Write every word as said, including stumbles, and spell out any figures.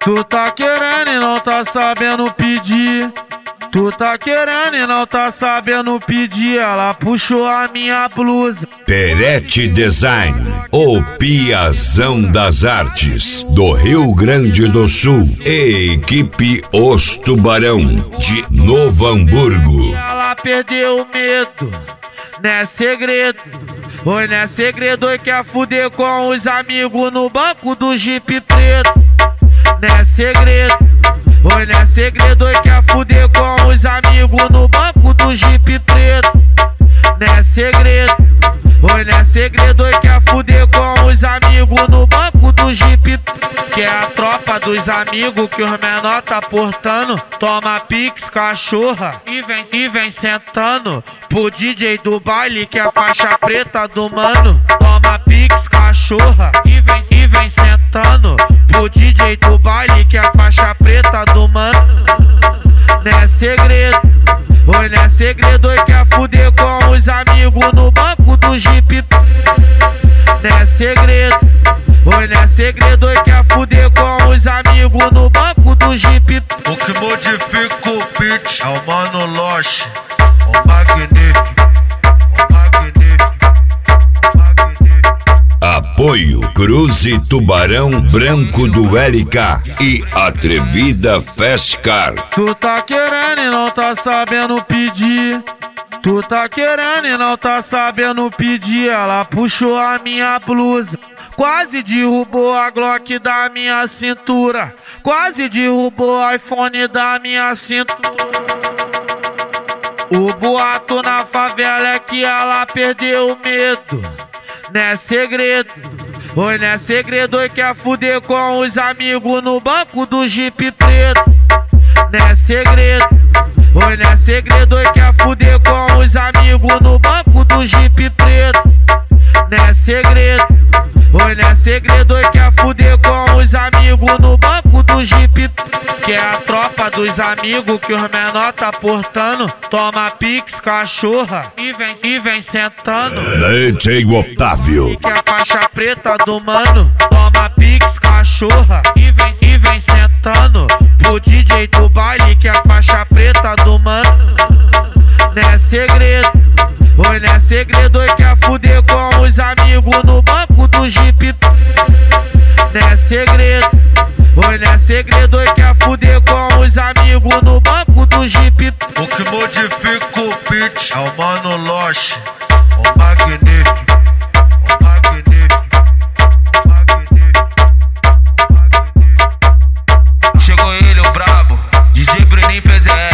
Tu tá querendo e não tá sabendo pedir. Tu tá querendo e não tá sabendo pedir. Ela puxou a minha blusa. Perete Design, o Piazão das Artes do Rio Grande do Sul. E equipe Os Tubarão de Novo Hamburgo. Ela perdeu o medo, não é segredo. Oi, não é segredo, oi, quer fuder com os amigos no banco do Jeep preto. Não é segredo, oi, não é segredo, oi, quer fuder com os amigos no banco do Jeep preto. Não é segredo, oi, não é segredo, oi, quer fuder com os amigos no banco do Jeep preto. Que é a tropa dos amigos que os menor tá portando. Toma pix, cachorra, e vem, e vem sentando pro D J do baile que é a faixa preta do mano. Toma pix, cachorra, e vem, e vem sentando pro D J do baile que é a faixa preta do mano. Não é segredo, oi, não é segredo, oi, quer fuder com os amigos no banco do Jeep. Não é segredo, oi, não é segredo, oi, quer fuder com os amigos no banco do Jeep. O que modifica o beat é o Mano Loche, o magnífico, o magnífico, o magnífico. Apoio Cruze Tubarão Branco do L K e Atrevida Festcar. Tu tá querendo e não tá sabendo pedir. Tu tá querendo e não tá sabendo pedir. Ela puxou a minha blusa, quase derrubou a Glock da minha cintura, quase derrubou o iPhone da minha cintura. O boato na favela é que ela perdeu o medo. Não é segredo, oi, não é segredo, oi, quer fuder com os amigos no banco do Jeep preto. Não é segredo, oi, não é segredo, oi, quer fuder com os amigos no banco do Jeep preto. Não é segredo, oi, não é segredo, oi, quer fuder com os amigos no banco do Jeep. Que é a tropa dos amigos que os menor tá portando. Toma pix, cachorra, e vem, e vem sentando D J Otávio, que é a faixa preta do mano. Toma pix, cachorra, e vem, e vem sentando pro D J do baile que é a faixa preta do mano. Não é segredo, oi, não é segredo, oi, quer fuder com os amigos no banco do Jeep. Não é segredo, oi, não é segredo, oi, quer fuder com os amigos no banco do Jeep. O que modifica o beat é o Mano Loche, o magnífico, o magnífico, o magnífico, o magnífico. Chegou ele, o brabo, D J Bruninho P Z R.